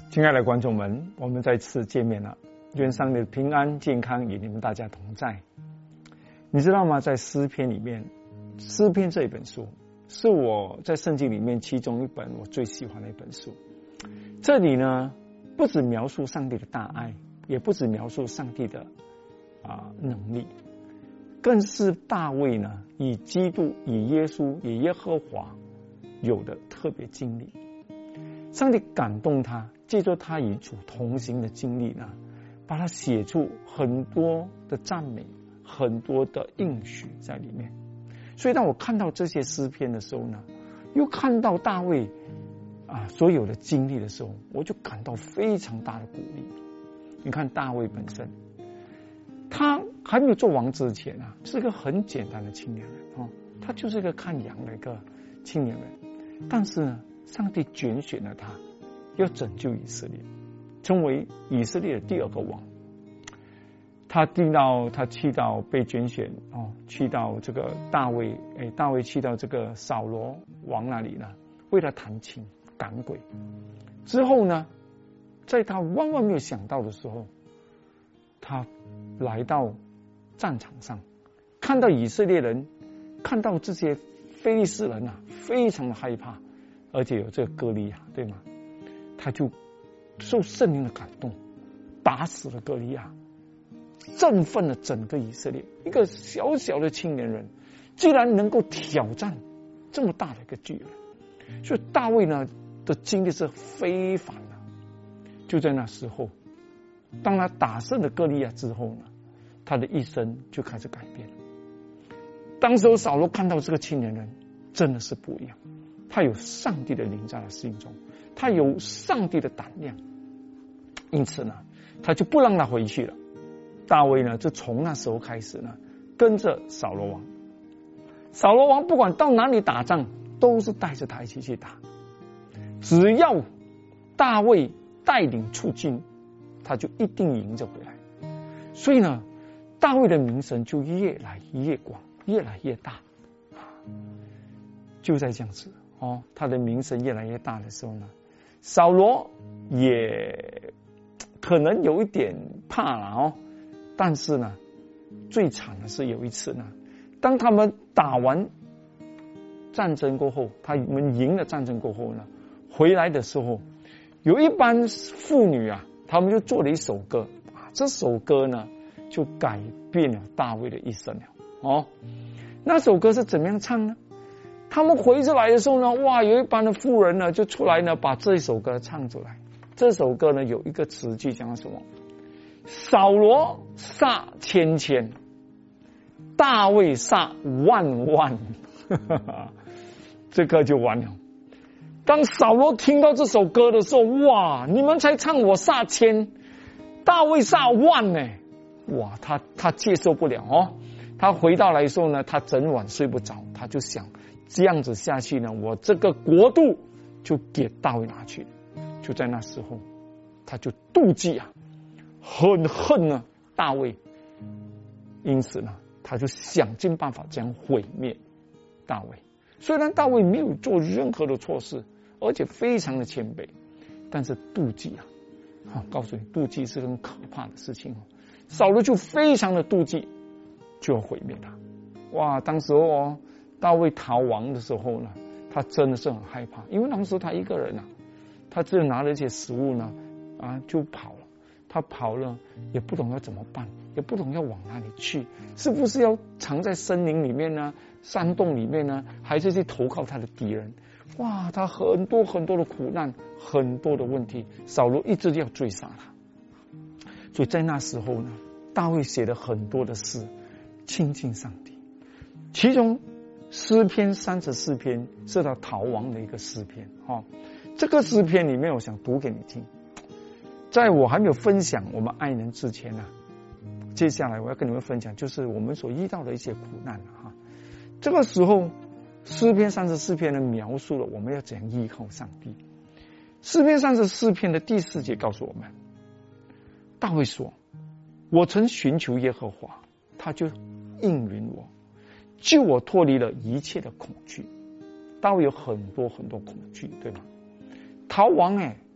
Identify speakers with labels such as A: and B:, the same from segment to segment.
A: 亲爱的观众们，我们再次见面了。愿上帝的平安健康与你们大家同在。你知道吗？在诗篇里面，诗篇这一本书是我在圣经里面其中一本我最喜欢的一本书。这里呢，不只描述上帝的大爱，也不只描述上帝的能力，更是大卫呢以基督、以耶稣、以耶和华有的特别经历。上帝感动他，借着他与主同行的经历呢，把他写出很多的赞美，很多的应许在里面。所以当我看到这些诗篇的时候呢，又看到大卫所有的经历的时候，我就感到非常大的鼓励。你看大卫本身，他还没有做王之前是一个很简单的青年人他就是一个看羊的一个青年人，但是呢，上帝拣选了他，要拯救以色列，成为以色列的第二个王。他去到被拣选去到这个大卫去到这个扫罗王那里呢，为他弹琴赶鬼。之后呢，在他万万没有想到的时候，他来到战场上，看到以色列人，看到这些非利士人非常的害怕，而且有这个歌利亚，对吗？他就受圣灵的感动，打死了歌利亚，振奋了整个以色列。一个小小的青年人，居然能够挑战这么大的一个巨人，所以大卫呢的经历是非凡的。就在那时候，当他打胜了歌利亚之后呢，他的一生就开始改变了。当时扫罗看到这个青年人真的是不一样，他有上帝的灵在他心中，他有上帝的胆量，因此呢，他就不让他回去了。大卫呢，就从那时候开始呢，跟着扫罗王。扫罗王不管到哪里打仗，都是带着他一起去打。只要大卫带领出军，他就一定赢着回来。所以呢，大卫的名声就越来越广，越来越大。就在这样子他的名声越来越大的时候呢，扫罗也可能有一点怕了但是呢，最惨的是有一次呢，当他们打完战争过后，他们赢了战争过后呢，回来的时候，有一班妇女他们就做了一首歌这首歌呢就改变了大卫的一生了那首歌是怎么样唱呢？他们回出来的时候呢，有一班的妇人呢就出来呢，把这首歌唱出来。这首歌呢有一个词句讲什么？扫罗杀千千，大卫杀万万。这歌就完了。当扫罗听到这首歌的时候，你们才唱我杀千，大卫杀万呢，他接受不了他回到来的时候呢，他整晚睡不着，他就想这样子下去呢，我这个国度就给大卫拿去。就在那时候，他就妒忌很恨大卫，因此呢，他就想尽办法这样毁灭大卫。虽然大卫没有做任何的错事，而且非常的谦卑，但是妒忌告诉你，妒忌是很可怕的事情扫罗就非常的妒忌，就要毁灭他。当时大卫逃亡的时候呢，他真的是很害怕，因为当时他一个人他只拿了一些食物呢就跑了。他跑了也不懂要怎么办，也不懂要往哪里去，是不是要藏在森林里面呢，山洞里面呢，还是去投靠他的敌人？他很多很多的苦难，很多的问题，扫罗一直要追杀他。所以在那时候呢，大卫写了很多的诗亲近上帝，其中诗篇34篇是他逃亡的一个诗篇这个诗篇里面我想读给你听。在我还没有分享我们爱人之前接下来我要跟你们分享就是我们所遇到的一些苦难这个时候诗篇34篇呢描述了我们要怎样依靠上帝。诗篇34篇的第4节告诉我们，大卫说，我曾寻求耶和华，他就应允我，救我脱离了一切的恐惧。大卫有很多很多恐惧，对吗？逃亡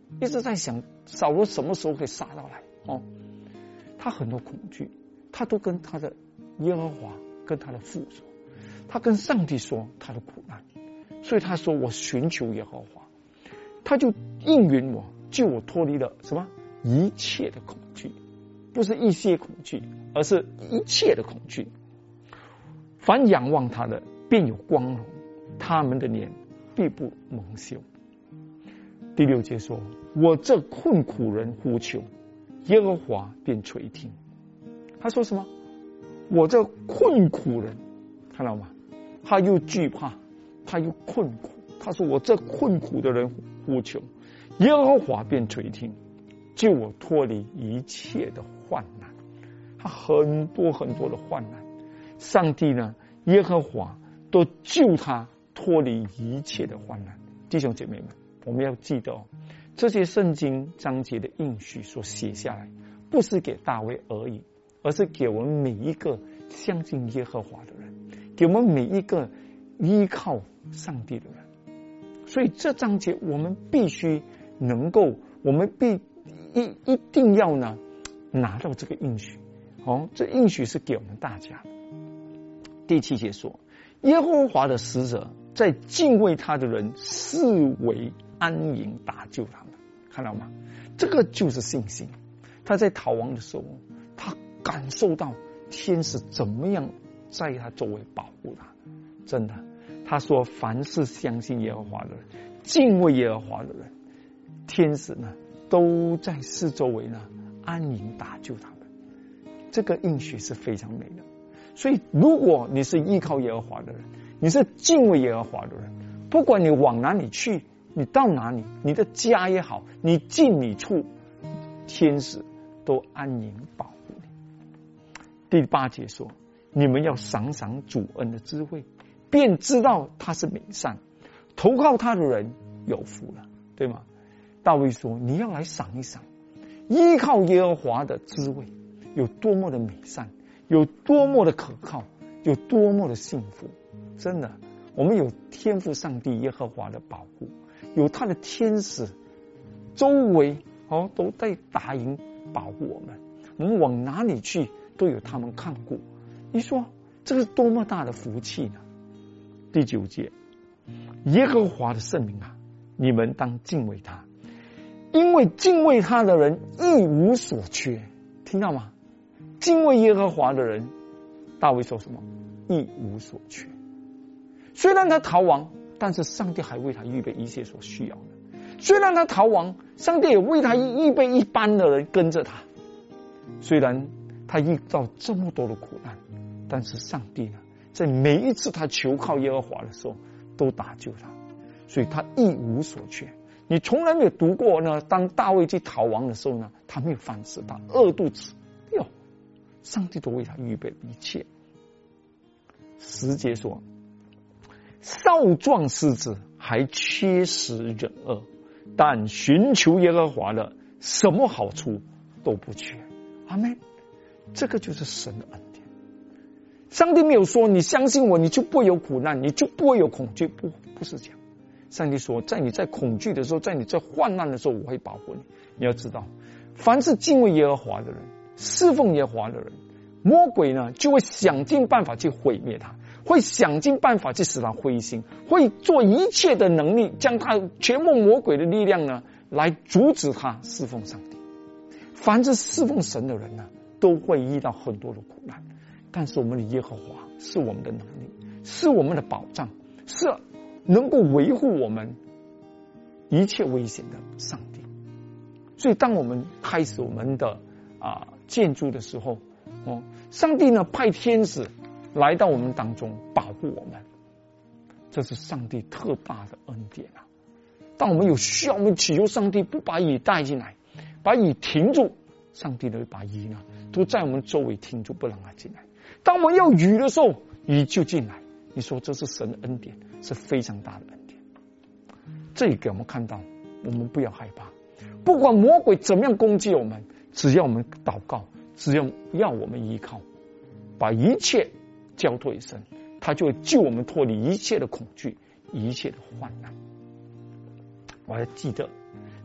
A: 一直在想扫罗什么时候会杀到来哦。他很多恐惧，他都跟他的耶和华跟他的父说，他跟上帝说他的苦难，所以他说我寻求耶和华，他就应允我，救我脱离了什么一切的恐惧，不是一些恐惧，而是一切的恐惧。凡仰望他的便有光荣，他们的脸必不蒙羞。第6节说，我这困苦人呼求，耶和华便垂听。他说什么？我这困苦人，看到吗？他又惧怕，他又困苦。他说我这困苦的人呼求，耶和华便垂听，救我脱离一切的患难。他很多很多的患难，上帝呢，耶和华都救他脱离一切的患难。弟兄姐妹们，我们要记得这些圣经章节的应许所写下来，不是给大卫而已，而是给我们每一个相信耶和华的人，给我们每一个依靠上帝的人。所以这章节我们必须能够，我们一定要呢拿到这个应许。这应许是给我们大家的。第7节说，耶和华的使者在敬畏他的人视为安营搭救他们。看到吗？这个就是信心。他在逃亡的时候，他感受到天使怎么样在他周围保护他。真的，他说凡是相信耶和华的人，敬畏耶和华的人，天使呢都在四周围呢安营搭救他们。这个应许是非常美的。所以如果你是依靠耶和华的人，你是敬畏耶和华的人，不管你往哪里去，你到哪里，你的家也好，你进你出，天使都安营保护你。第8节说，你们要赏赏主恩的智慧，便知道他是美善，投靠他的人有福了，对吗？大卫说，你要来赏一赏依靠耶和华的智慧有多么的美善，有多么的可靠，有多么的幸福。真的，我们有天父上帝耶和华的保护，有他的天使周围都在打营保护我们，我们往哪里去都有他们看顾。你说这是多么大的福气呢？第9节，耶和华的圣名啊，你们当敬畏他，因为敬畏他的人一无所缺。听到吗？敬畏耶和华的人，大卫说什么？一无所缺。虽然他逃亡，但是上帝还为他预备一切所需要的。虽然他逃亡，上帝也为他预备一般的人跟着他。虽然他遇到这么多的苦难，但是上帝呢，在每一次他求靠耶和华的时候，都搭救他，所以他一无所缺。你从来没有读过呢，当大卫去逃亡的时候呢，他没有饭吃，他饿肚子，上帝都为他预备一切。10节说，少壮狮子还缺食忍饿，但寻求耶和华的，什么好处都不缺。阿们。这个就是神的恩典。上帝没有说你相信我，你就不会有苦难，你就不会有恐惧，不是这样。上帝说，在你在恐惧的时候，在你在患难的时候，我会保护你。你要知道，凡是敬畏耶和华的人，侍奉耶和华的人，魔鬼呢就会想尽办法去毁灭他，会想尽办法去使他灰心，会做一切的能力，将他全部魔鬼的力量呢来阻止他侍奉上帝。凡是侍奉神的人呢，都会遇到很多的苦难，但是我们的耶和华是我们的能力，是我们的保障，是能够维护我们一切危险的上帝。所以当我们开始我们的建筑的时候，上帝呢派天使来到我们当中保护我们，这是上帝特大的恩典啊！当我们有需要，我们祈求上帝不把雨带进来，把雨停住，上帝呢会把雨呢都在我们周围停住，不让它进来。当我们要雨的时候，雨就进来。你说这是神的恩典，是非常大的恩典。这也给我们看到，我们不要害怕，不管魔鬼怎么样攻击我们，只要我们祷告，只要我们依靠，把一切交托于神，他就会救我们脱离一切的恐惧，一切的患难。我还记得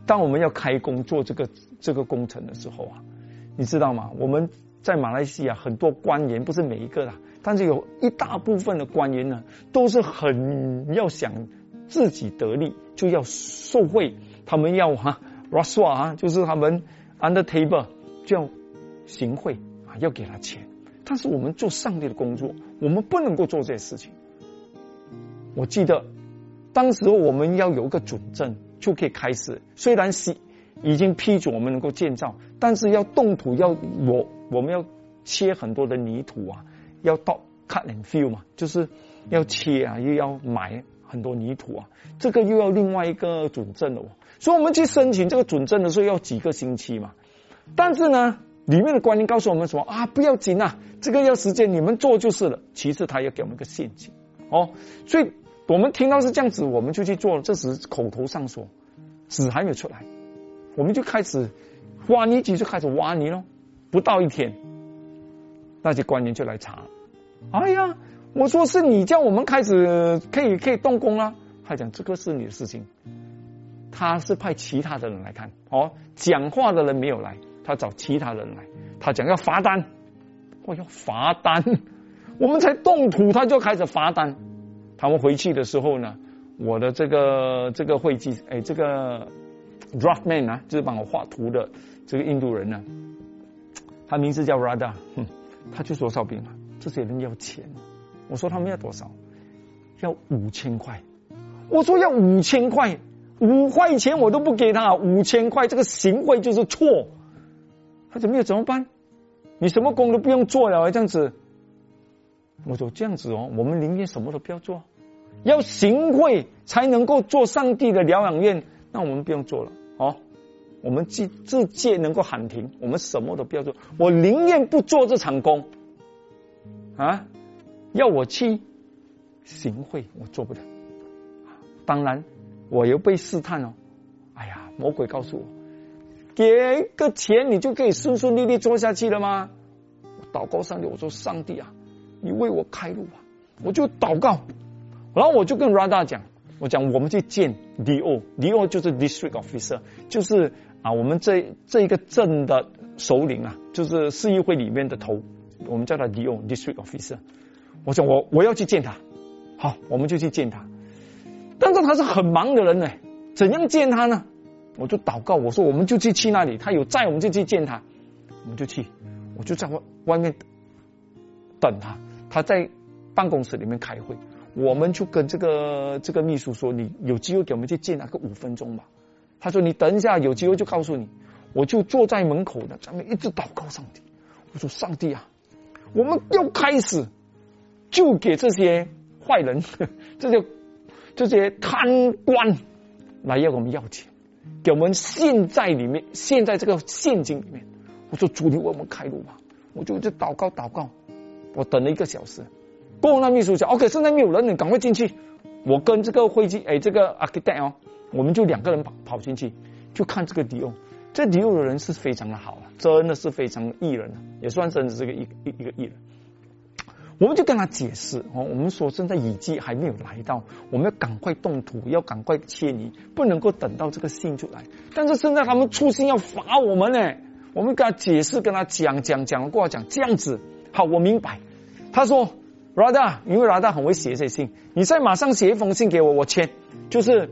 A: 当我们要开工做这个工程的时候啊，你知道吗？我们在马来西亚很多官员，不是每一个啦，但是有一大部分的官员呢，都是很要想自己得利，就要受贿，他们要rasuah就是他们 under table 就要行贿啊，要给他钱。但是我们做上帝的工作，我们不能够做这些事情。我记得当时我们要有一个准证就可以开始，虽然是已经批准我们能够建造，但是要动土，我们要切很多的泥土啊，要到 cut and fill 嘛，就是要切啊，又要买很多泥土啊，这个又要另外一个准证的所以我们去申请这个准证的时候要几个星期嘛。但是呢，里面的官员告诉我们什么啊？不要紧啊，这个要时间，你们做就是了。其实他要给我们一个陷阱所以我们听到是这样子，我们就去做了。这时口头上说，纸还没有出来，我们就开始挖泥机，就开始挖泥咯。不到一天，那些官员就来查。哎呀，我说是你叫我们开始可以动工啦。他讲这个是你的事情，他是派其他的人来看讲话的人没有来，他找其他人来，他讲要罚单。要罚单，我们才动土他就开始罚单。他们回去的时候呢，我的这个会计这个 draftman 啊，就是帮我画图的这个印度人呢，他名字叫 Radha，他就说少斌啊，这些人要钱。我说他们要多少？要5000块。我说要5000块，5块钱我都不给他，5000块，这个行贿就是错。他怎么办？你什么工都不用做了这样子。我说这样子我们宁愿什么都不要做，要行贿才能够做上帝的疗养院，那我们不用做了我们自戒能够喊停，我们什么都不要做，我宁愿不做这场工要我去行贿我做不了。当然我又被试探哎呀，魔鬼告诉我，给个钱你就可以顺顺利利做下去了吗？我祷告上帝，我说上帝啊，你为我开路我就祷告，然后我就跟 Radha 讲，我讲我们去见 DO 就是 District Officer， 就是我们这一个镇的首领就是市议会里面的头，我们叫他 DO District Officer。我讲我要去见他，好，我们就去见他。但是他是很忙的人呢，怎样见他呢？我就祷告，我说我们就去那里，他有在我们就去见他，我们就去，我就在外面等他，他在办公室里面开会，我们就跟这个秘书说，你有机会给我们去见他个5分钟吧。他说你等一下有机会就告诉你。我就坐在门口的上面一直祷告上帝，我说上帝啊，我们要开始就给这些坏人这些贪官来要我们要钱，给我们陷在这个陷阱里面。我说主，你为我们开路吧。我就祷告，我等了1个小时。过后那秘书讲 OK， 现在没有人，你赶快进去。我跟这个会计这个 architect 我们就2个人跑进去，就看这个DO。这DO的人是非常的好真的是非常的义人也算真的是一个义人。我们就跟他解释我们说现在雨季还没有来到，我们要赶快动土，要赶快切泥，不能够等到这个信就来。但是现在他们出信要罚我们呢，我们跟他解释，跟他讲过来讲这样子。好，我明白。他说 Radha， 因为 Radha 很会写这些信，你再马上写一封信给我签，就是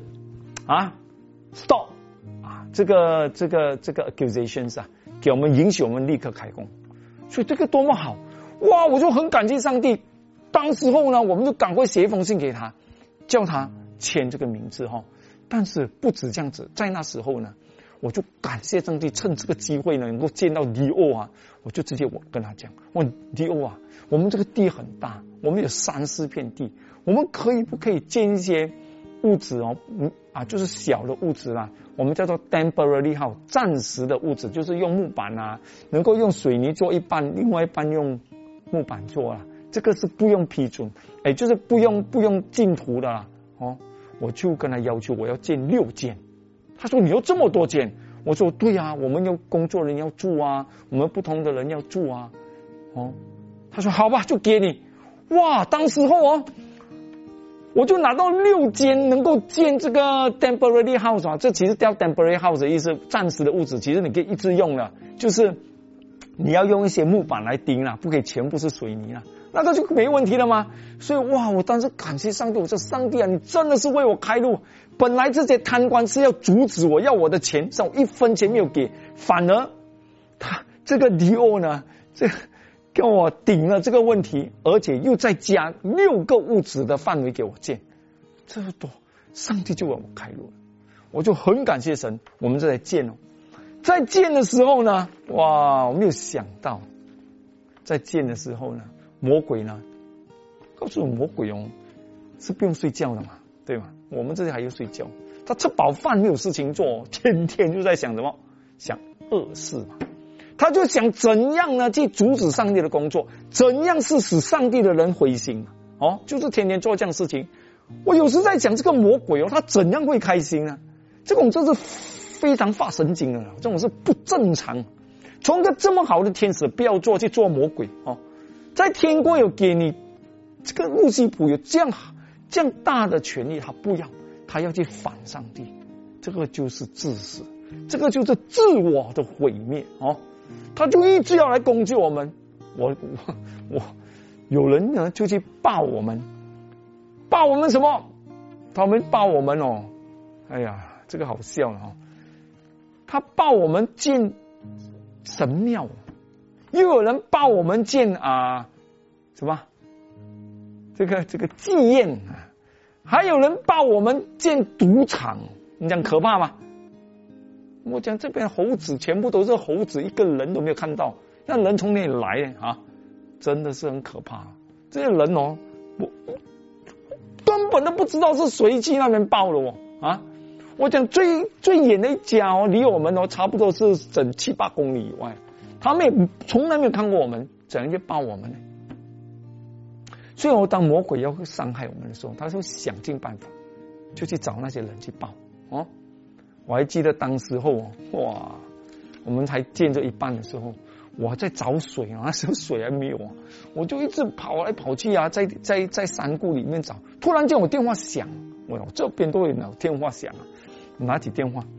A: stop 这个 accusations 给我们允许我们立刻开工。所以这个多么好哇！我就很感激上帝。当时候呢，我们就赶快写一封信给他，叫他签这个名字但是不止这样子，在那时候呢，我就感谢上帝，趁这个机会呢，能够见到 DO 我就直接跟他讲，问 DO 我们这个地很大，我们有3-4片地，我们不可以建一些屋子就是小的屋子啦，我们叫做 temporary 暂时的屋子，就是用木板能够用水泥做一半，另外一半用木板做这个是不用批准，就是不用进图的我就跟他要求我要建6间。他说你有这么多间？我说对我们有工作人要住我们不同的人要住他说好吧，就给你。哇，当时候我就拿到6间能够建这个 temporary house 啊，这其实叫 temporary house 的意思，暂时的屋子，其实你可以一直用了，就是你要用一些木板来钉啦，不可以全部是水泥啦，那这就没问题了吗？所以哇，我当时感谢上帝，我说上帝啊，你真的是为我开路。本来这些贪官是要阻止我要我的钱，但我1分钱没有给，反而他这个迪欧呢，这跟我顶了这个问题，而且又再加6个屋子的范围给我建，这么多，上帝就为我开路了，我就很感谢神。我们就在建哦，在建的时候呢，哇，我没有想到，在建的时候呢，魔鬼呢，告诉我魔鬼哦，是不用睡觉的嘛，对吗？我们这里还要睡觉，他吃饱饭没有事情做，天天就在想什么？想恶事嘛。他就想怎样呢去阻止上帝的工作，怎样是使上帝的人灰心哦，就是天天做这样的事情。我有时在想这个魔鬼哦，他怎样会开心呢？这种真是非常发神经的，这种是不正常。从个这么好的天使不要做，去做魔鬼哦，在天国有给你这个路西卜有这样大的权利，他不要，他要去反上帝，这个就是自私，这个就是自我的毁灭哦。他就一直要来攻击我们，我有人呢就去报我们什么？他们报我们哦，哎呀，这个好笑了哦。他报我们建神庙，又有人报我们建什么？这个妓院啊，还有人报我们建赌场，你讲可怕吗？我讲这边猴子全部都是猴子，一个人都没有看到，那人从哪里来啊？真的是很可怕。这些人哦，我根本都不知道是谁去那边报了啊！我讲最远的一家哦，离我们哦差不多是整7-8公里以外，他们也从来没有看过我们，怎样去报我们呢？所以我当魔鬼要伤害我们的时候，他就想尽办法，就去找那些人去报哦。我还记得当时候哇，我们才建这一半的时候，我还在找水啊，那时候水还没有啊，我就一直跑来跑去啊，在山谷里面找。突然间我电话响，我这边都有电话响啊，拿起电话，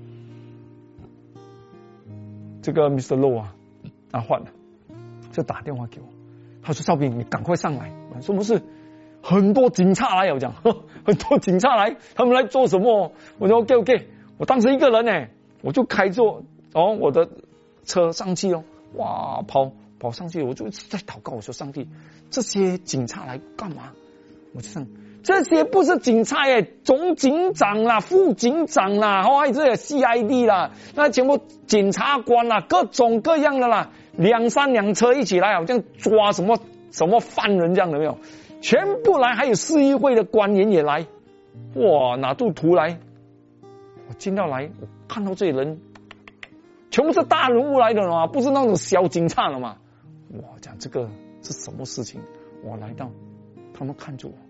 A: 这个 Mr. Low 换了，就打电话给我，他说：“少平，你赶快上来。”什么事？很多警察来，我讲很多警察来，他们来做什么？我说 OK， 我当时一个人呢，我就开着我的车上去哦，哇，跑上去，我就在祷告，我说上帝，这些警察来干嘛？我就想，这些不是警察耶，总警长啦、副警长啦，这有 CID 啦，那全部检察官啦，各种各样的啦，2-3辆车一起来，好像抓什么犯人这样的没有？全部来，还有市议会的官员也来，哇，拿出图来。我进到来，我看到这些人，全部是大人物来的嘛，不是那种小警察了嘛。我讲这个是什么事情？我来到，他们看着我，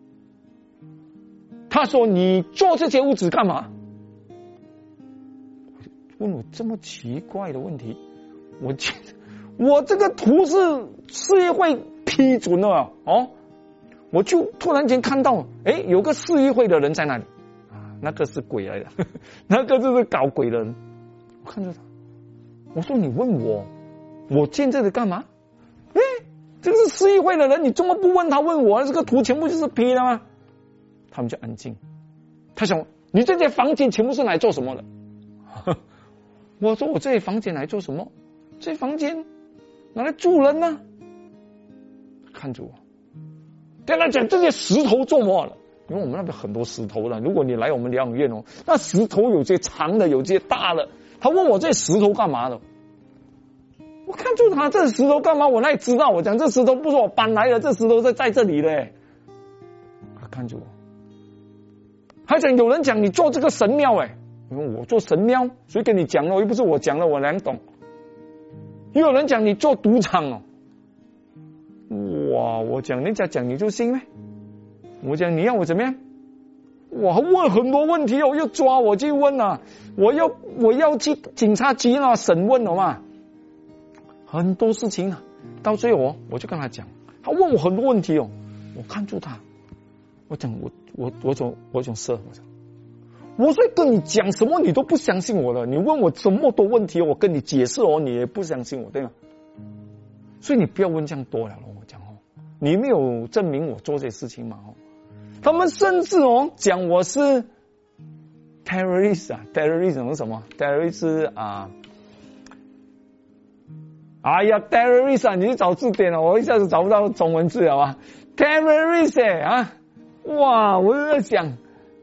A: 他说：“你做这些屋子干嘛？”问我这么奇怪的问题，我这个图是市议会批准了哦。我就突然间看到，有个市议会的人在那里那个是鬼来的，那个就是搞鬼的人。我看着他，我说：“你问我建这里干嘛？这个是市议会的人，你怎么不问他？问我这个图全部就是 P 的吗？”他们就安静。他想：“你这些房间全部是来做什么的？”我说：“我这些房间来做什么？这些房间拿来住人呢。”看着我。跟他讲这些石头做什么了？因为我们那边很多石头了。如果你来我们疗养院那石头有些长的，有些大的。他问我这石头干嘛的？我看住他，这石头干嘛？我哪里知道？我讲这石头不是我搬来的，这石头是在这里的。他看着我，还讲有人讲你做这个神庙因为我做神庙，谁跟你讲了？又不是我讲了，我哪懂？又有人讲你做赌场哇！我讲人家讲你就信咩？我讲你要我怎么样？我问很多问题又抓我去问我要去警察局审问了嘛，很多事情到最后我就跟他讲，他问我很多问题我看住他，我讲我种色，我所以跟你讲什么你都不相信我了，你问我这么多问题，我跟你解释你也不相信我，对吗？所以你不要问这样多了，我讲你没有证明我做这些事情嘛他们甚至讲我是 terrorist 是什么 terrorist 哎呀 terrorist 你去找字典了，我一下子找不到中文字了啊 terrorist 哇，我就在想，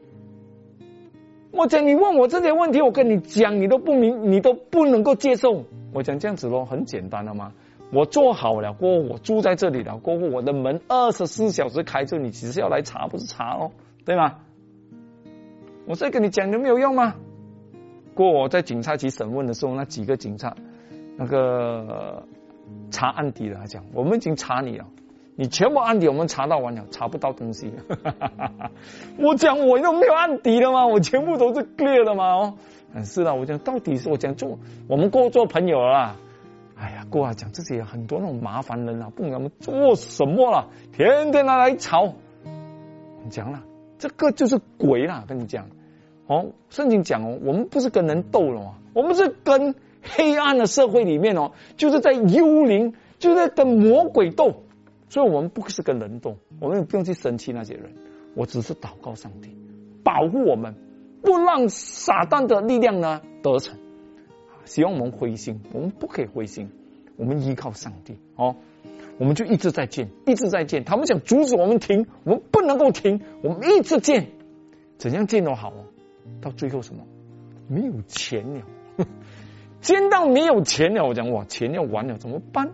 A: 我讲你问我这些问题，我跟你讲，你都不能够接受。我讲这样子很简单了吗？我做好了过后，我住在这里了过后，我的门24小时开着，你只是要来查，不是查对吗？我再跟你讲有没有用吗？过我在警察局审问的时候，那几个警察那个查案底的来讲，我们已经查你了。你全部案底我们查到完了，查不到东西。我讲我都没有案底了吗？我全部都是 clear 的吗？是的，我讲到底是我讲我们过做朋友了啦。哎呀，过来讲这些很多那种麻烦人不管他们做什么了，天天来吵。你讲了，这个就是鬼啦，跟你讲圣经讲我们不是跟人斗了我们是跟黑暗的社会里面就是在幽灵，就是在跟魔鬼斗。所以我们不是跟人斗，我们也不用去生气那些人，我只是祷告上帝保护我们，不让撒旦的力量呢得逞。希望我们灰心，我们不可以灰心，我们依靠上帝我们就一直在建，一直在建。他们想阻止我们停，我们不能够停，我们一直建，怎样建都好到最后什么？没有钱了，建到没有钱了，我讲哇，钱要完了怎么办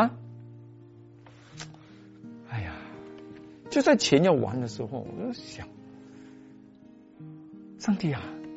A: 就在钱要完的时候，我就想，上帝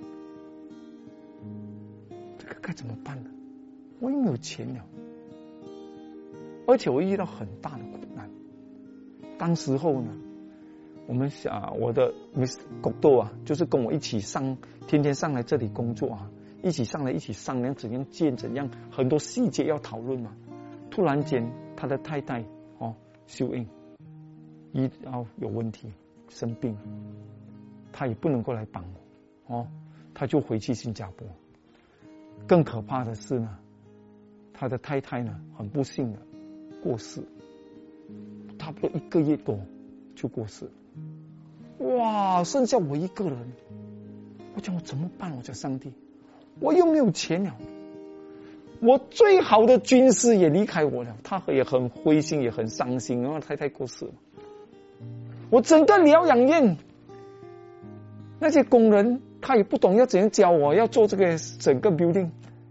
A: 这个该怎么办呢？我又没有钱了，而且我遇到很大的苦难。当时候呢，我们我的 Miss 国豆就是跟我一起天天上来这里工作一起上来一起商量怎样建怎样，很多细节要讨论嘛。突然间，他的太太秀英有问题生病，他也不能够来帮我他就回去新加坡。更可怕的是呢，他的太太呢很不幸的过世，差不多1个月多就过世。哇，剩下我一个人，我讲我怎么办？我讲上帝，我又没有钱了，我最好的军师也离开我了，他也很灰心也很伤心，然后太太过世了。我整个疗养院那些工人他也不懂要怎样教我要做这个整个 building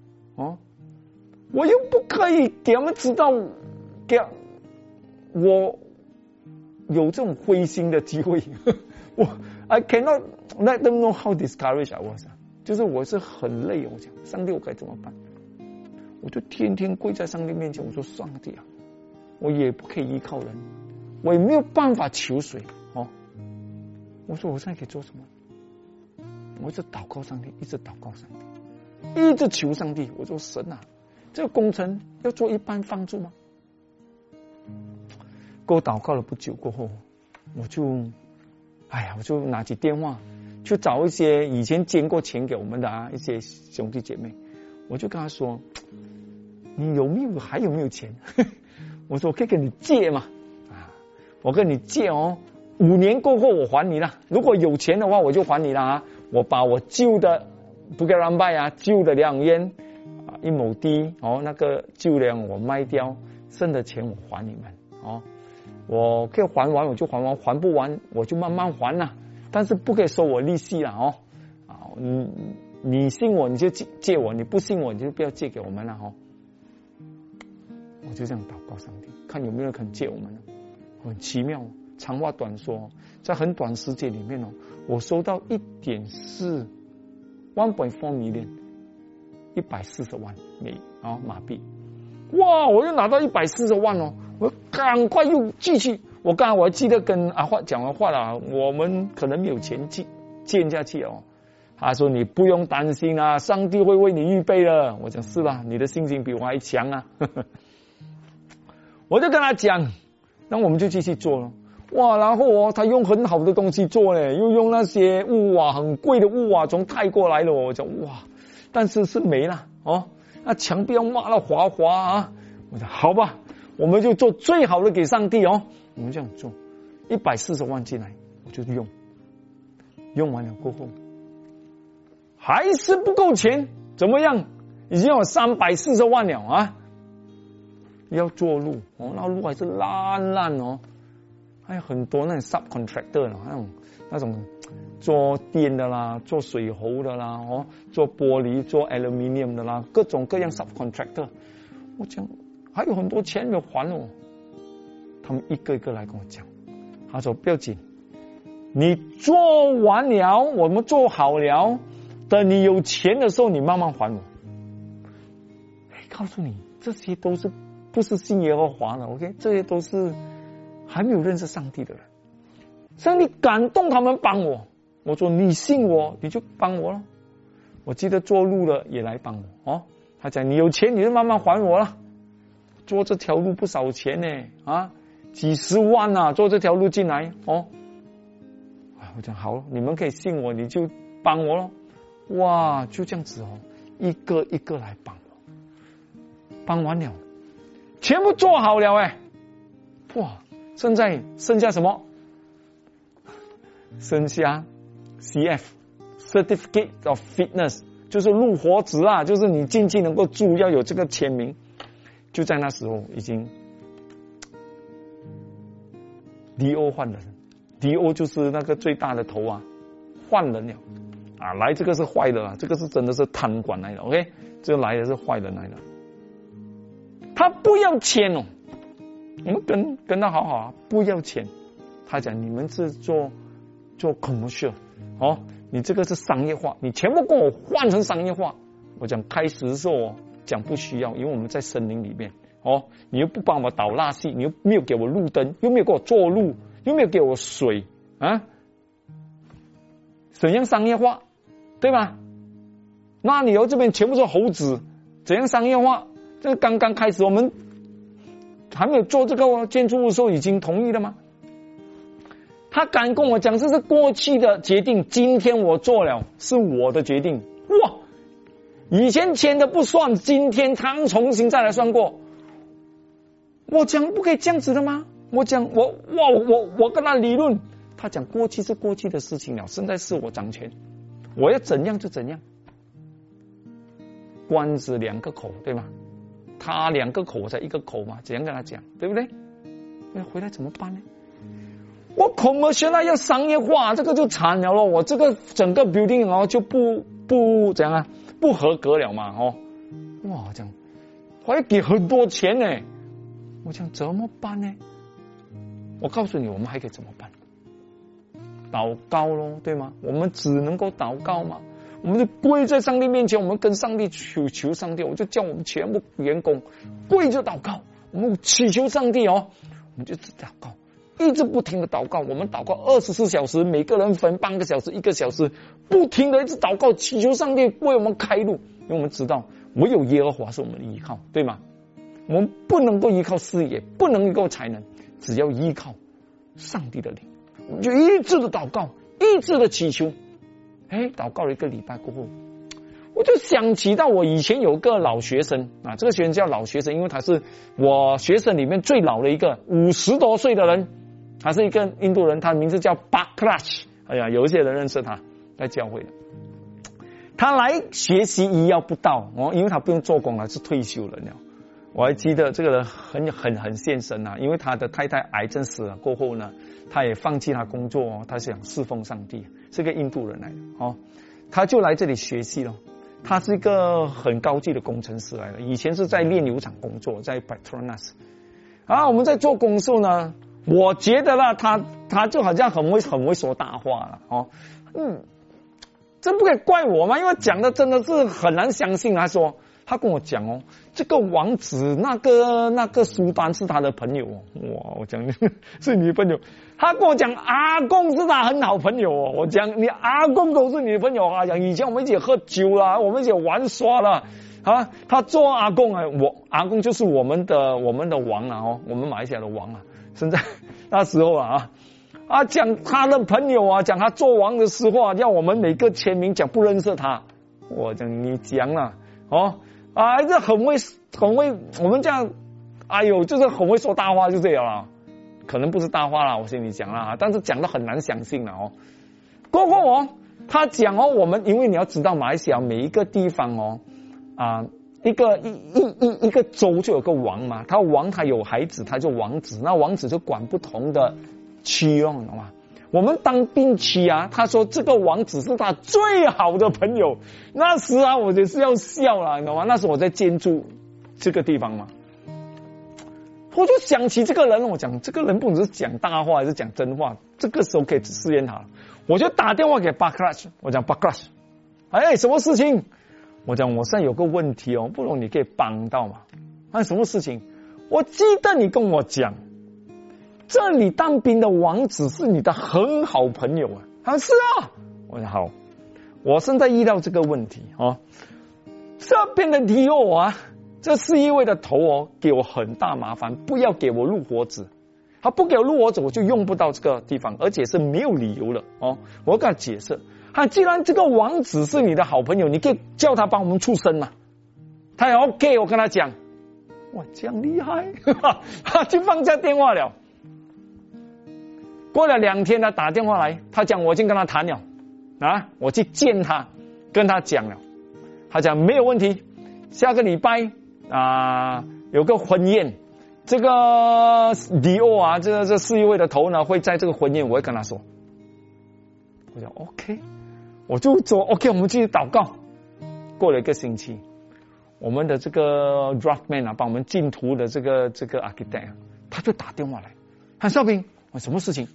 A: 我又不可以给他们知道我有这种灰心的机会I cannot let them know how discouraged I was 就是我是很累，我讲上帝我该怎么办？我就天天跪在上帝面前，我说上帝我也不可以依靠人，我也没有办法求谁我说我现在可以做什么？我一直祷告上帝，一直祷告上帝，一直求上帝。我说神这个工程要做一半放住吗？给我祷告了不久过后，我就拿起电话去找一些以前捐过钱给我们的一些兄弟姐妹，我就跟他说，你还有没有钱？我说我可以跟你借嘛我跟你借5年过后我还你了，如果有钱的话我就还你了我把我旧的不给让卖旧的疗养院1亩地那个旧的我卖掉，剩的钱我还你们我可以还完我就还完，还不完我就慢慢还了，但是不可以收我利息了你信我你就借我，你不信我你就不要借给我们了我就这样祷告上帝，看有没有人肯借我们很奇妙。长话短说，在很短时间里面我收到1.4 1.4 million 140万马币。哇，我又拿到140万我赶快又继续。我刚才我还记得跟阿华讲完话了，我们可能没有钱建下去他说你不用担心上帝会为你预备了。我讲是啦，你的信心比我还强我就跟他讲，那我们就继续做了。 哇，然后他用很好的东西做嘞，又用那些屋瓦很贵的屋瓦从泰国来的，我讲哇，但是是没了那墙壁要抹到滑滑啊。我说好吧，我们就做最好的给上帝我们这样做，140万进来，我就用完了过后，还是不够钱，怎么样？已经有340万了要做路那路还是烂还有很多那种 subcontractor 那种做电的啦，做水喉的啦做玻璃做 aluminium 的啦，各种各样 subcontractor。我讲还有很多钱没有还他们一个一个来跟我讲，他说不要紧，你做完了，我们做好了，等你有钱的时候你慢慢还我。告诉你，这些都是不是信耶和华的 OK， 这些都是还没有认识上帝的人。上帝感动他们帮我说你信我你就帮我了。我记得做路的也来帮我他讲你有钱你就慢慢还我了。做这条路不少钱呢几十万做这条路进来我讲好，你们可以信我，你就帮我了。哇，就这样子一个一个来帮我，帮完了，全部做好了哇，现在剩下什么？剩下 CF Certificate of Fitness， 就是入伙纸就是你进去能够住要有这个签名。就在那时候已经 DO 换人，DO 就是那个最大的头换人了来这个是坏的这个是真的是贪官来的 OK， 这个来的是坏人来的，他不要钱我们跟他好不要钱。他讲你们是做 commercial 你这个是商业化，你全部跟我换成商业化。我讲开始的时候讲不需要，因为我们在森林里面你又不帮我倒垃圾，你又没有给我路灯，又没有给我做路，又没有给我水怎样商业化对吧？那你这边全部是猴子，怎样商业化？这刚刚开始，我们还没有做这个建筑物的时候已经同意了吗？他敢跟我讲这是过去的决定，今天我做了是我的决定。哇，以前签的不算，今天他重新再来算过。我讲不可以这样子的吗？我讲我跟他理论，他讲过去是过去的事情了，现在是我掌权，我要怎样就怎样。关子2个口对吗？他2个口我才1个口嘛，怎样跟他讲对不对？那回来怎么办呢？我 commercial 要商业化，这个就惨了咯。我这个整个 building 就不怎样不合格了嘛哇，这样还要给很多钱呢。我讲怎么办呢？我告诉你，我们还可以怎么办？祷告咯，对吗？我们只能够祷告嘛。我们就跪在上帝面前，我们跟上帝求上帝。我就叫我们全部员工跪着祷告，我们祈求上帝我们就祷告，一直不停的祷告。我们祷告24小时，每个人分半个小时、1个小时，不停的一直祷告，祈求上帝为我们开路。因为我们知道，唯有耶和华是我们的依靠，对吗？我们不能够依靠事业，不能依靠才能，只要依靠上帝的灵。我们就一直的祷告，一直的祈求。祷告了1个礼拜过后，我就想起到我以前有个老学生这个学生叫老学生，因为他是我学生里面最老的一个，50多岁的人，他是一个印度人，他的名字叫 Bakrach。有一些人认识他，在教会的。他来学习医药不到因为他不用做工了，是退休人了。我还记得这个人很献身因为他的太太癌症死了过后呢，他也放弃他工作他想侍奉上帝，是个印度人来的他就来这里学习了。他是一个很高级的工程师来的，以前是在炼油厂工作，在 Petronas。我们在做工的时候呢，我觉得他就好像很会说大话了这不可以怪我吗？因为讲的真的是很难相信。他跟我讲这个王子那个苏丹是他的朋友哇，我讲是你的朋友。他跟我讲阿公是他很好朋友我讲你阿公都是你的朋友讲以前我们一起喝酒啦，我们一起玩耍啦他做阿公我阿公就是我们的王我们马来西亚的王现在那时候讲他的朋友啊，讲他做王的时候啊，要我们每个签名，讲不认识他。我讲你讲了这很会，我们这样，哎呦，就是很会说大话就这样了。可能不是大话啦，我心里讲啦，但是讲的很难相信了过后他讲我们因为你要知道马来西亚每一个地方一个州就有个王嘛，他王他有孩子，他就王子，那王子就管不同的区你懂吗？我们当兵期他说这个王子是他最好的朋友，那时我就是要笑了，你懂吗？那时我在建筑这个地方嘛，我就想起这个人，我讲这个人不只是讲大话还是讲真话，这个时候可以试验他，我就打电话给巴克拉什，我讲巴克拉什，什么事情？我讲我现在有个问题不容你可以帮到嘛？什么事情？我记得你跟我讲，这里当兵的王子是你的很好朋友他说是我讲好，我现在遇到这个问题这边的迪欧这4位的头给我很大麻烦，不要给我入伙纸，他不给我入伙纸，我就用不到这个地方，而且是没有理由的我跟他解释。既然这个王子是你的好朋友，你可以叫他帮我们出声嘛？他也 OK， 我跟他讲，哇，这样厉害，他就放下电话了。过了2天，他打电话来，他讲我已经跟他谈了我去见他，跟他讲了，他讲没有问题，下个礼拜有个婚宴，这个迪欧这4位的头呢会在这个婚宴，我会跟他说。我讲 OK， 我就说 OK， 我们继续祷告。过了1个星期，我们的这个 draftman 帮我们进图的这个 architect 他就打电话来，韩少平，什么事情？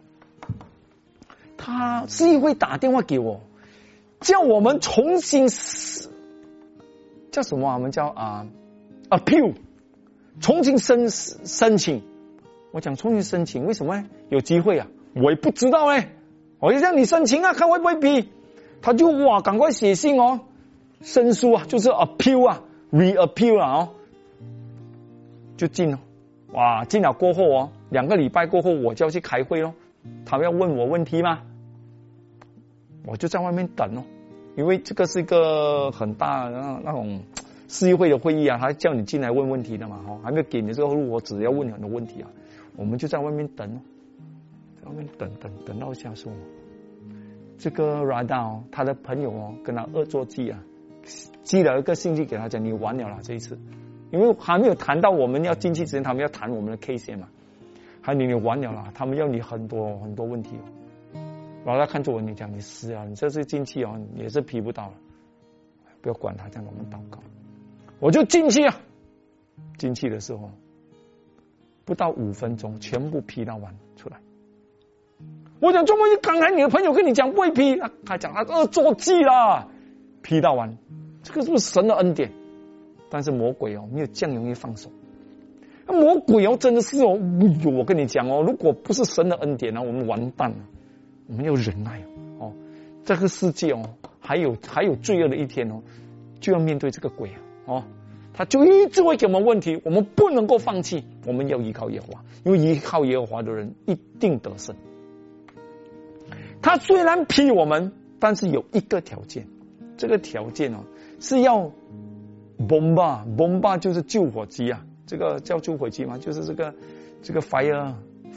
A: 他是因为打电话给我，叫我们重新叫什么我们叫appeal， 重新申请。我讲重新申请，为什么呢？有机会我也不知道我就让你申请看会不会批。他就赶快写信申诉就是 appeal reappeal 就进了。进了过后2个礼拜过后，我就要去开会咯。他们要问我问题吗？我就在外面等因为这个是一个很大的那种市议会的会议他叫你进来问问题的嘛还没有给你这个入伙纸，要问很多问题我们就在外面等在外面等到下说这个 Rada 他的朋友跟他恶作剧寄了一个信息给他讲你完了这一次，因为还没有谈到我们要进去之前，他们要谈我们的 case 嘛，还你完了他们要你很多问题然后他看着我，你讲你是你这次进去也是批不到了，不要管他，这样我们祷告。我就进去进去的时候不到5分钟，全部批到完出来。我讲终于刚才你的朋友跟你讲不会批，他讲他恶作剧啦，批到完，这个是不是神的恩典？但是魔鬼没有这样容易放手。魔鬼真的是我跟你讲如果不是神的恩典我们完蛋了。我们要忍耐这个世界还有罪恶的一天就要面对这个鬼他就一直会给我们问题，我们不能够放弃，我们要依靠耶和华，因为依靠耶和华的人一定得胜。他虽然批我们，但是有一个条件，这个条件是要 bomba 就是救火机这个叫救火机吗？就是这个 fire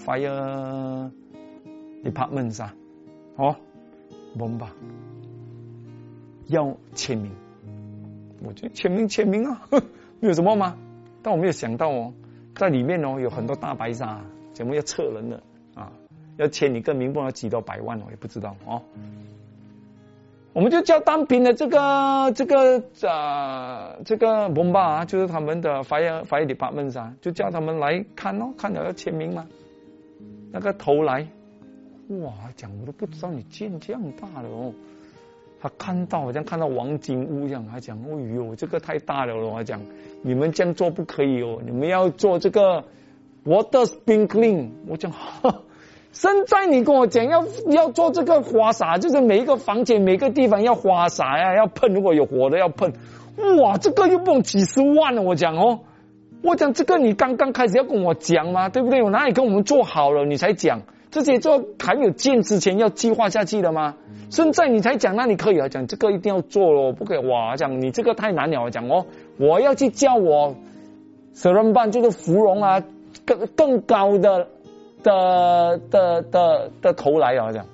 A: department bomba 要签名，我就签名没有什么吗？但我没有想到在里面有很多大白鲨，怎么要撤人的要签你个名，不知道几多百万我也不知道我们就叫当兵的这个 bomba 就是他们的 fire department 就叫他们来看看了要签名嘛。那个头来讲我都不知道你剑这样大了他看到好像看到王金屋一样，他讲这个太大了他讲你们这样做不可以你们要做这个 water sprinkling。 我讲现在你跟我讲要做这个花洒，就是每一个房间每个地方要花洒要喷，如果有火的要喷，这个又不用几十万了。我讲我讲这个你刚刚开始要跟我讲嘛，对不对？我哪里跟我们做好了你才讲？这些做还没有建之前要计划下去的吗？现在你才讲，那你可以啊，讲这个一定要做咯，不可以哇！讲你这个太难了，讲我要去叫我舍人办就是芙蓉啊，更高的头来啊，讲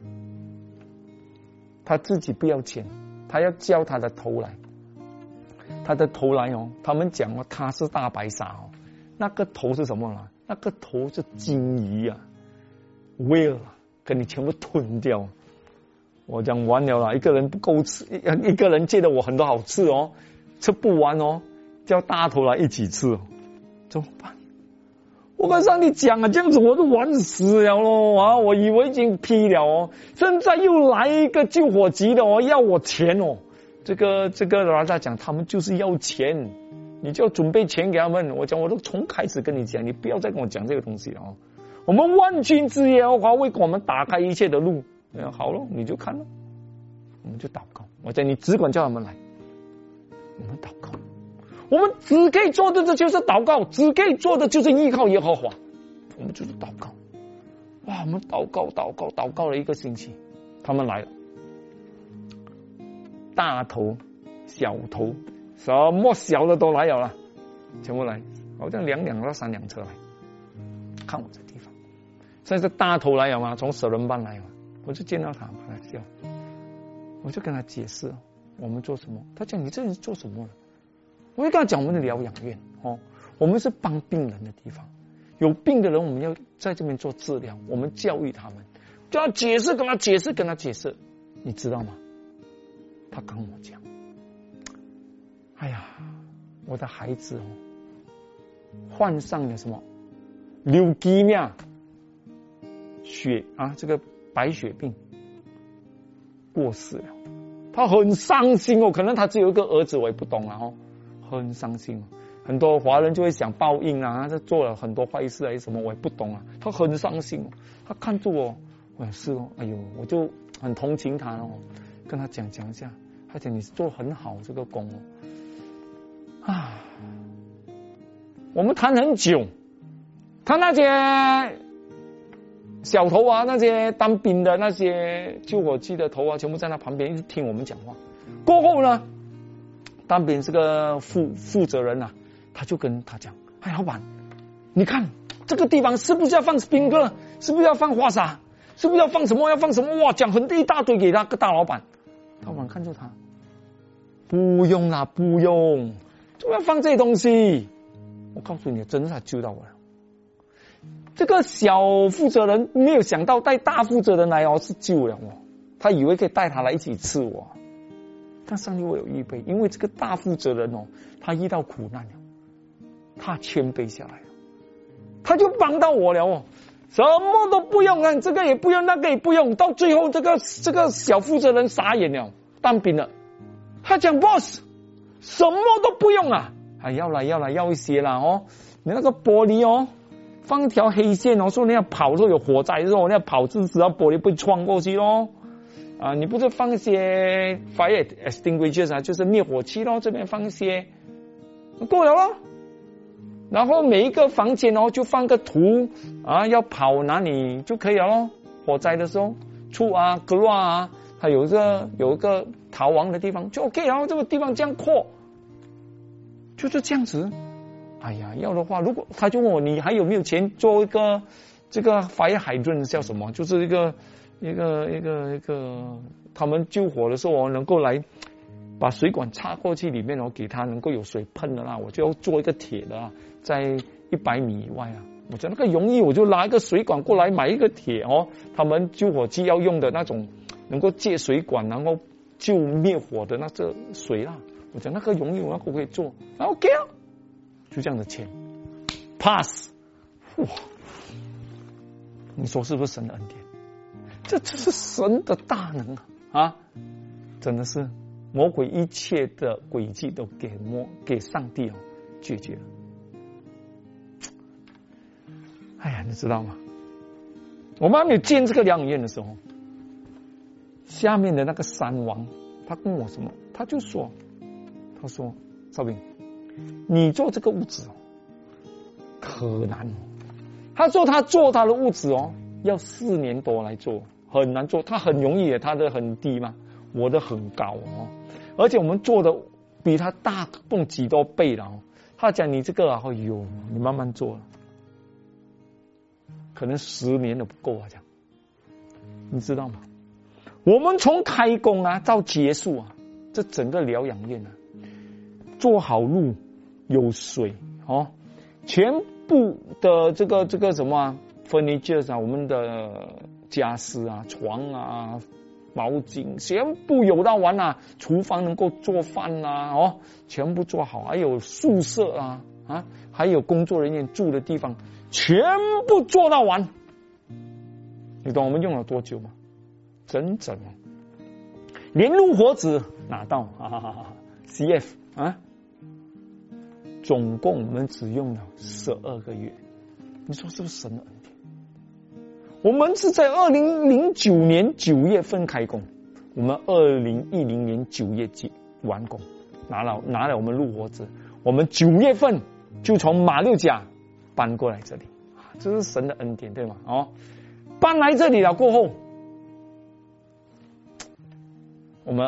A: 他自己不要钱，他要叫他的头来，他的头来哦。他们讲哦，他是大白鲨哦，那个头是什么呢？那个头是鲸鱼啊。whale 跟你全部吞掉，我讲完了啦，一个人不够吃，一个人借了我很多好吃哦，吃不完哦，叫大头来一起吃哦，怎么办？我跟上帝讲啊，这样子我都玩死了咯啊！我以为已经批了哦，现在又来一个救火急的哦，要我钱哦，这个老大讲他们就是要钱，你就要准备钱给他们。我讲我都从开始跟你讲，你不要再跟我讲这个东西了哦。我们万军之耶和华为我们打开一切的路，好了，你就看了，我们就祷告。我讲你只管叫他们来，我们祷告，我们只可以做的这就是祷告，只可以做的就是依靠耶和华，我们就是祷告。哇，我们祷告了一个星期，他们来了，大头、小头，什么小的都来了，全部来，好像2辆到3辆车来看我这地方。现在大头来了嘛，从舍人班来了，我就见到他，跟他笑，我就跟他解释我们做什么。他讲你这是做什么了？我就跟他讲我们的疗养院哦，我们是帮病人的地方，有病的人我们要在这边做治疗，我们教育他们，跟他解释，你知道吗？他跟我讲，哎呀，我的孩子患上了什么leukemia这个白血病过世了，他很伤心哦。可能他只有一个儿子，我也不懂了哦，很伤心。很多华人就会想报应啊，他做了很多坏事还是什么，我也不懂啊。他很伤心哦，他看住我，我也是哦，哎呦，我就很同情他哦，跟他讲一下，他讲你做很好这个工哦，啊，我们谈很久，他那些小头啊，那些当兵的那些救火机的头啊，全部在他旁边一直听我们讲话。过后呢，当兵是个负责人啊，他就跟他讲：“哎，老板，你看这个地方是不是要放宾客？是不是要放花洒？是不是要放什么？要放什么？哇，讲一大堆给他个大老板。大老板看住他，不用啦，不用，怎么要放这些东西？我告诉你，真的是他救到我了。”这个小负责人没有想到带大负责人来是救了我，他以为可以带他来一起吃我，但上帝为我预备，因为这个大负责人他遇到苦难了，他谦卑下来了，他就帮到我了什么都不用啊，这个也不用，那个也不用，到最后这个小负责人傻眼了，当兵了，他讲 boss 什么都不用啊，要一些啦你那个玻璃放一条黑线说你要跑的时候有火灾的时候，你要跑至少玻璃不会穿过去咯你不是放一些 fire extinguishers 啊，就是灭火器咯，这边放一些够了咯。然后每一个房间就放个图要跑哪里就可以了咯。火灾的时候出格乱它有一个逃亡的地方就 OK， 然后这个地方这样扩，就是这样子。哎呀，要的话，如果他就问我你还有没有钱做一个这个 fire hydrant 叫什么？就是一个他们救火的时候能够来把水管插过去里面给他能够有水喷的啦，我就要做一个铁的在100米以外我觉得那个容易，我就拿一个水管过来买一个铁他们救火器要用的那种能够借水管然后救灭火的那个水啦，我讲那个容易，我那个可以做，OK 就这样的钱 pass， 哇！你说是不是神的恩典？这是神的大能真的是魔鬼一切的诡计都给上帝拒绝了。哎呀，你知道吗？我们还没有建这个疗养院的时候，下面的那个山王他跟我什么？他说少斌，你做这个屋子可难哦。他说他做他的屋子哦，要4年多来做，很难做。他很容易的，他的很低嘛，我的很高哦。而且我们做的比他大动几多倍了哦。他讲你这个啊，你慢慢做了，可能10年都不够啊，这样，你知道吗？我们从开工啊到结束啊，这整个疗养院啊，做好路有水哦，全部的这个什么furniture啊，我们的家私啊、床啊、毛巾，全部有到完啊，厨房能够做饭啊，哦，全部做好，还有宿舍啊，还有工作人员住的地方，全部做到完。你懂我们用了多久吗？整整连入伙纸拿到CF 啊，总共我们只用了12个月。你说是不是神的恩典？我们是在2009年9月份开工，我们2010年9月完工，拿了我们入伙纸，我们9月份就从马六甲搬过来这里，这是神的恩典，对吗？哦，搬来这里了过后，我们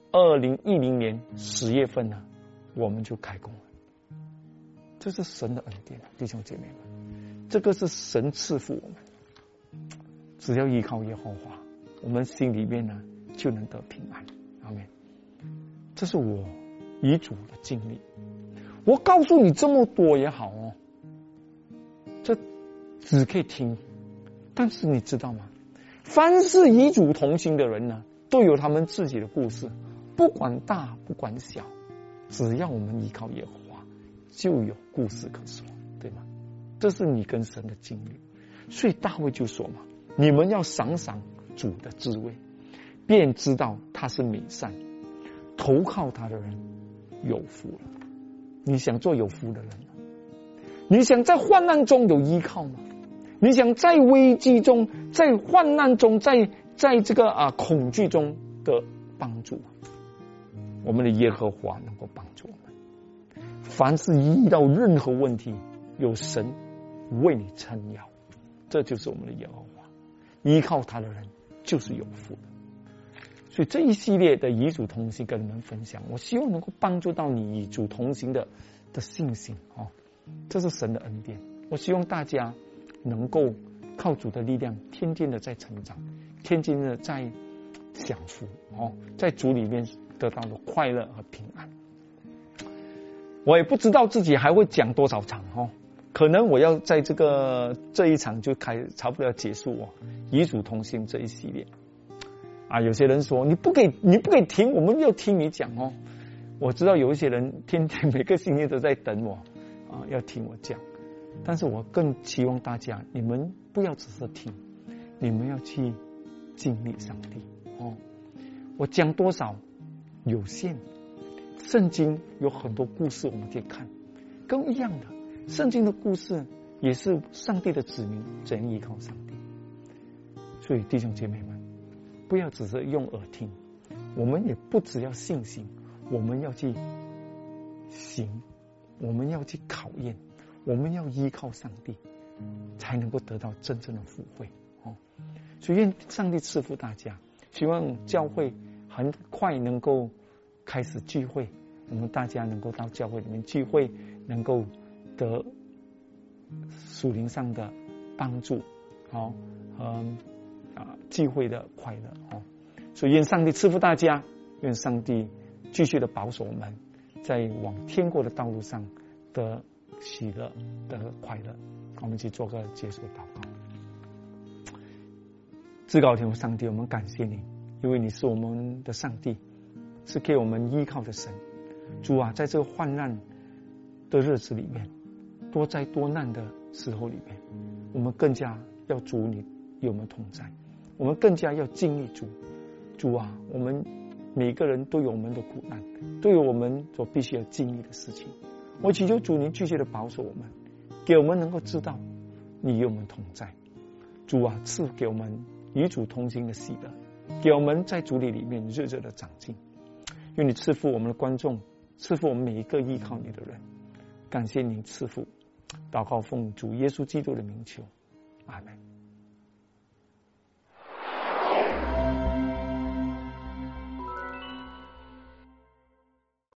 A: 2010年10月份呢，我们就开工了。这是神的恩典，弟兄姐妹们，这个是神赐福我们。只要依靠耶和华，我们心里面呢就能得平安。阿们。这是我遗嘱的经历。我告诉你这么多也好哦，这只可以听，但是你知道吗？凡是与主同行的人呢，都有他们自己的故事，不管大不管小，只要我们依靠耶和华，就有故事可说，对吗？这是你跟神的经历。所以大卫就说嘛，你们要赏赏主的滋味，便知道他是美善，投靠他的人有福了。你想做有福的人吗？你想在患难中有依靠吗？你想在危机中、在患难中、在这个恐惧中的帮助吗？我们的耶和华能够帮助我们。凡是遇到任何问题，有神为你撑腰，这就是我们的耶和华。依靠他的人就是有福的。所以这一系列的与主同行跟你们分享，我希望能够帮助到你与主同行的信心哦。这是神的恩典。我希望大家能够靠主的力量，天天的在成长，天天的在享福哦，在主里面得到的快乐和平安。我也不知道自己还会讲多少场哦，可能我要在这一场就差不多要结束哦，与主同行这一系列。有些人说你不可以停，我们要听你讲哦。我知道有一些人天天每个星期都在等我要听我讲，但是我更希望大家，你们不要只是听，你们要去经历上帝哦。我讲多少有限，圣经有很多故事我们可以看，跟一样的，圣经的故事也是上帝的子民怎样依靠上帝。所以弟兄姐妹们，不要只是用耳听，我们也不只要信心，我们要去行，我们要去考验，我们要依靠上帝，才能够得到真正的福慧哦。所以愿上帝赐福大家，希望教会很快能够开始聚会，我们大家能够到教会里面聚会，能够得属灵上的帮助和聚会的快乐哦。所以愿上帝赐福大家，愿上帝继续的保守我们，在往天国的道路上的喜乐的快乐。我们去做个结束的祷告。至高天父上帝，我们感谢你，因为你是我们的上帝，是给我们依靠的神。主啊，在这个患难的日子里面，多灾多难的时候里面，我们更加要主你与我们同在，我们更加要经历主。主啊，我们每个人都有我们的苦难，都有我们所必须要经历的事情。我祈求主您继续的保守我们，给我们能够知道你与我们同在。主啊，赐给我们与主同行的喜乐，给我们在主里面日日的长进。愿你赐福我们的观众，赐福我们每一个依靠你的人。感谢您赐福， 祷告奉主耶稣基督的名求，阿门。